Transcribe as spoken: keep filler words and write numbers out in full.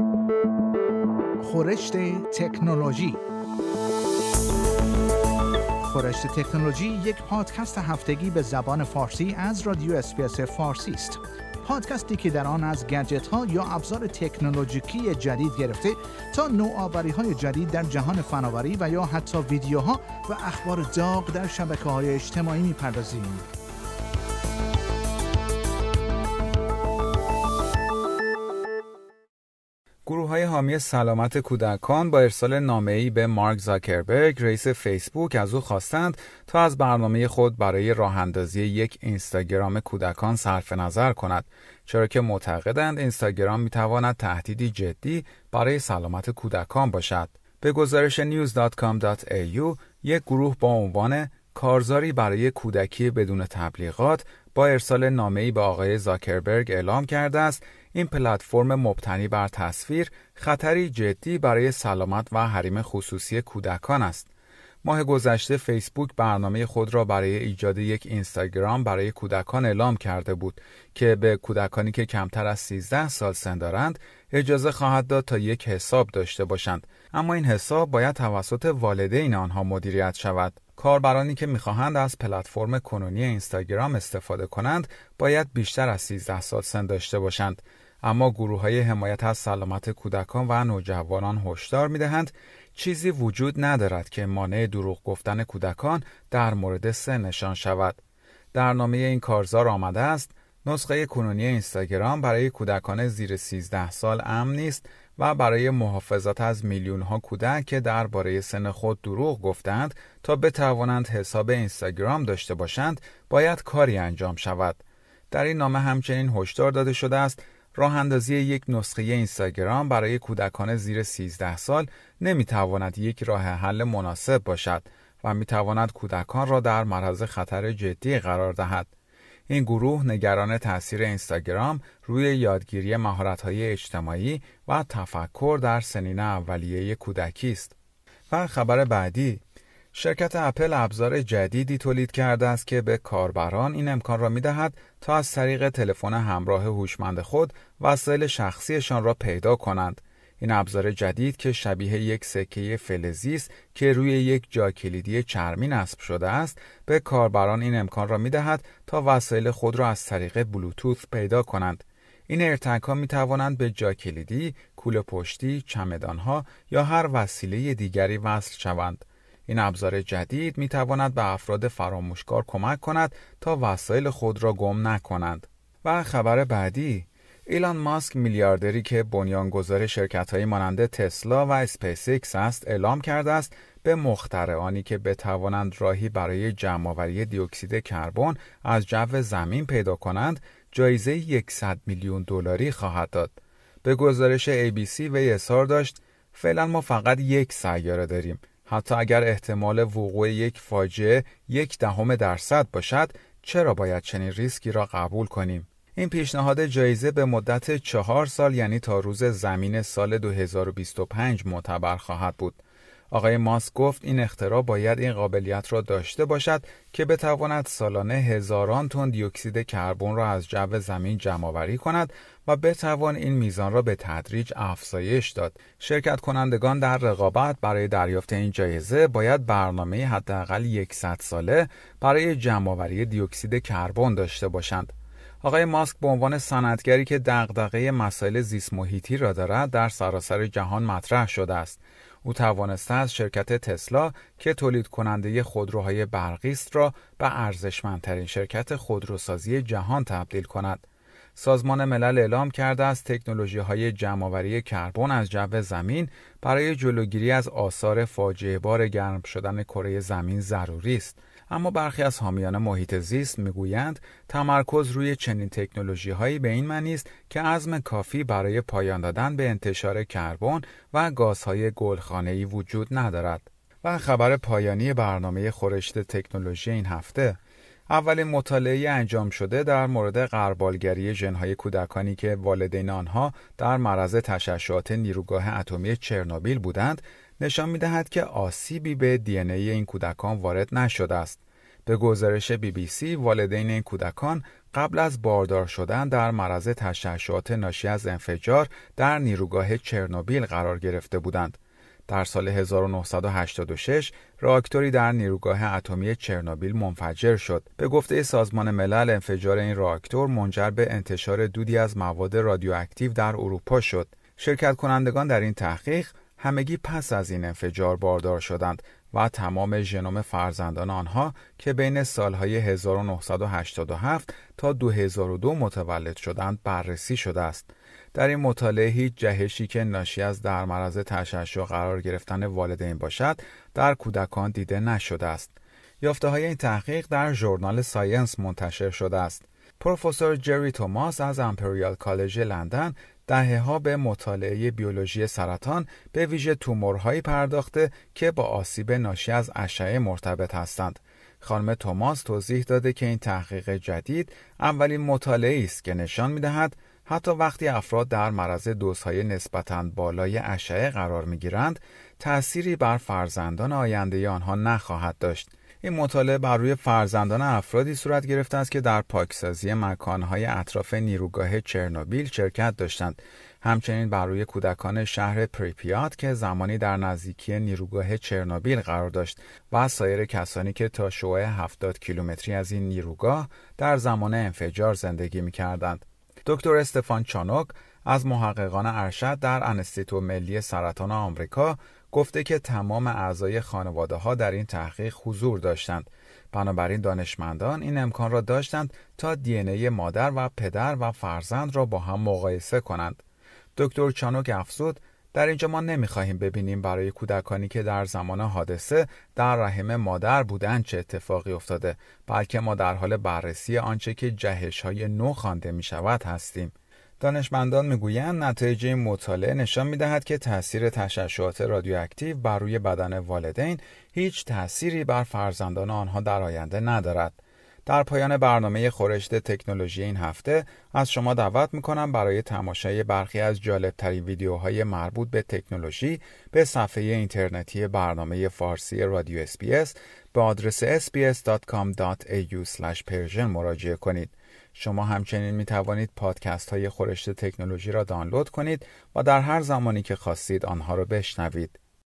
خورشت تکنولوژی. خورشت تکنولوژی یک پادکست هفتگی به زبان فارسی از رادیو اسپیس فارسی است. پادکستی که در آن از گجت‌ها یا ابزار تکنولوژیکی جدید گرفته تا نوآوری‌های جدید در جهان فناوری و یا حتی ویدیوها و اخبار داغ در شبکه‌های اجتماعی می‌پردازیم. گروه‌های حامی سلامت کودکان با ارسال نامه‌ای به مارک زاکربرگ، رئیس فیسبوک، از او خواستند تا از برنامه خود برای راه‌اندازی یک اینستاگرام کودکان صرف نظر کند، چرا که معتقدند اینستاگرام می‌تواند تهدیدی جدی برای سلامت کودکان باشد. به گزارش نیوز دات کام دات ای یو، یک گروه با عنوان کارزاری برای کودکی بدون تبلیغات با ارسال نامه‌ای به آقای زاکربرگ اعلام کرده است این پلتفرم مبتنی بر تصویر خطری جدی برای سلامت و حریم خصوصی کودکان است. ماه گذشته فیسبوک برنامه خود را برای ایجاد یک اینستاگرام برای کودکان اعلام کرده بود که به کودکانی که کمتر از سیزده سال سن دارند اجازه خواهد داد تا یک حساب داشته باشند، اما این حساب باید توسط والدین آنها مدیریت شود. کاربرانی که می‌خواهند از پلتفرم کنونی اینستاگرام استفاده کنند باید بیشتر از سیزده سال سن داشته باشند، اما گروه‌های حمایت از سلامت کودکان و نوجوانان هشدار می‌دهند چیزی وجود ندارد که مانع دروغ گفتن کودکان در مورد سنشان شود. در نامه این کارزار آمده است نسخه کنونی اینستاگرام برای کودکان زیر سیزده سال امن نیست و برای محافظت از میلیون‌ها کودک که درباره سن خود دروغ گفتند تا بتوانند حساب اینستاگرام داشته باشند باید کاری انجام شود. در این نامه همچنین هشدار داده شده است راه اندازی یک نسخه اینستاگرام برای کودکان زیر سیزده سال نمیتواند یک راه حل مناسب باشد و میتواند کودکان را در معرض خطر جدی قرار دهد. این گروه نگران تأثیر اینستاگرام روی یادگیری مهارت‌های اجتماعی و تفکر در سنین اولیه کودکی است. و خبر بعدی، شرکت اپل ابزار جدیدی تولید کرده است که به کاربران این امکان را می‌دهد تا از طریق تلفن همراه هوشمند خود وسایل شخصیشان را پیدا کنند. این ابزار جدید که شبیه یک سکه فلزی است که روی یک جاکلیدی چرمی نصب شده است، به کاربران این امکان را می‌دهد تا وسایل خود را از طریق بلوتوث پیدا کنند. این ارتک‌ها می‌توانند به جاکلیدی، کوله پشتی، چمدان‌ها یا هر وسیله دیگری وصل شوند. این ابزار جدید می‌تواند به افراد فراموشکار کمک کند تا وسایل خود را گم نکنند. و خبر بعدی، ایلان ماسک میلیاردری که بنیانگذار شرکت‌های مانند تسلا و اسپیس ایکس است اعلام کرده است به مخترعانی که بتوانند راهی برای جمع‌آوری دی اکسید کربن از جو زمین پیدا کنند جایزه صد میلیون دلاری خواهد داد. به گزارش ای بی سی وی اظهار داشت فعلا ما فقط یک سیاره داریم. حتی اگر احتمال وقوع یک فاجعه یک دهم درصد باشد، چرا باید چنین ریسکی را قبول کنیم؟ این پیشنهاد جایزه به مدت چهار سال یعنی تا روز زمین سال دو هزار و بیست و پنج معتبر خواهد بود. آقای ماسک گفت این اختراع باید این قابلیت را داشته باشد که بتواند سالانه هزاران تن دی اکسید کربن را از جو زمین جمع‌آوری کند و بتوان این میزان را به تدریج افزایش داد. شرکت کنندگان در رقابت برای دریافت این جایزه باید برنامه حداقل صد ساله برای جمع‌آوری دی اکسید کربن داشته باشند. آقای ماسک به عنوان صنعتگری که دغدغه مسائل زیست محیطی را دارد در سراسر جهان مطرح شده است. او توانسته از شرکت تسلا که تولید کننده خودروهای برقی است را به ارزشمندترین شرکت خودروسازی جهان تبدیل کند. سازمان ملل اعلام کرده است تکنولوژی‌های جمع‌آوری کربن از جو زمین برای جلوگیری از آثار فاجعه بار گرم شدن کره زمین ضروری است. اما برخی از حامیان محیط زیست میگویند تمرکز روی چنین تکنولوژی‌هایی به این معنی است که عزم کافی برای پایان دادن به انتشار کربن و گازهای گلخانه‌ای وجود ندارد. و خبر پایانی برنامه خورشت تکنولوژی این هفته، اولین مطالعه انجام شده در مورد غربالگری ژن‌های کودکانی که والدین آنها در معرض تشعشعات نیروگاه اتمی چرنوبیل بودند نشان می‌دهد که آسیبی به دی ان ای این کودکان وارد نشده است. به گزارش بی بی سی والدین این کودکان قبل از باردار شدن در معرض تشعشعات ناشی از انفجار در نیروگاه چرنوبیل قرار گرفته بودند. در سال هزار و نهصد و هشتاد و شش راکتوری در نیروگاه اتمی چرنوبیل منفجر شد. به گفته سازمان ملل انفجار این راکتور منجر به انتشار دودی از مواد رادیواکتیو در اروپا شد. شرکت کنندگان در این تحقیق همگی پس از این انفجار باردار شدند و تمام ژنوم فرزندان آنها که بین سالهای هزار و نهصد و هشتاد و هفت تا دو هزار و دو متولد شدند بررسی شده است. در این مطالعه هیچ جهشی که ناشی از در معرض تشعشع قرار گرفتن والدین باشد در کودکان دیده نشده است. یافته‌های این تحقیق در ژورنال ساینس منتشر شده است. پروفسور جری توماس از امپریال کالج لندن دهه‌ها به مطالعه بیولوژی سرطان به ویژه تومورهایی پرداخته که با آسیب ناشی از اشعه مرتبط هستند. خانم توماس توضیح داده که این تحقیق جدید اولین مطالعه‌ای است که نشان می‌دهد حتی وقتی افراد در معرض دوزهای نسبتاً بالای اشعه قرار می‌گیرند، تأثیری بر فرزندان آینده آنها نخواهد داشت. این مطالعه بر روی فرزندان افرادی صورت گرفته است که در پاکسازی مکانهای اطراف نیروگاه چرنوبیل شرکت داشتند. همچنین بر روی کودکان شهر پریپیات که زمانی در نزدیکی نیروگاه چرنوبیل قرار داشت و سایر کسانی که تا شعاع هفتاد کیلومتری از این نیروگاه در زمان انفجار زندگی می‌کردند. دکتر استفان چانوک از محققان ارشد در انستیتو ملی سرطان آمریکا گفته که تمام اعضای خانواده ها در این تحقیق حضور داشتند. بنابراین دانشمندان این امکان را داشتند تا دی ان ای مادر و پدر و فرزند را با هم مقایسه کنند. دکتر چانوک افزود: در اینجا ما نمی‌خواهیم ببینیم برای کودکانی که در زمان حادثه در رحم مادر بودند چه اتفاقی افتاده، بلکه ما در حال بررسی آنچه که جهش‌های نو خوانده می‌شود هستیم. دانشمندان میگویند نتایج این مطالعه نشان می‌دهد که تأثیر تشعشعات رادیواکتیو بر روی بدن والدین هیچ تأثیری بر فرزندان آنها در آینده ندارد. در پایان برنامه خورشت تکنولوژی این هفته از شما دعوت می‌کنم برای تماشای برخی از جالب‌ترین ویدیوهای مربوط به تکنولوژی به صفحه اینترنتی برنامه فارسی رادیو اس بی اس به آدرس اس بی اس دات کام دات ای یو اسلش پرژن مراجعه کنید. شما همچنین می توانید پادکست های خورشت تکنولوژی را دانلود کنید و در هر زمانی که خواستید آنها را بشنوید.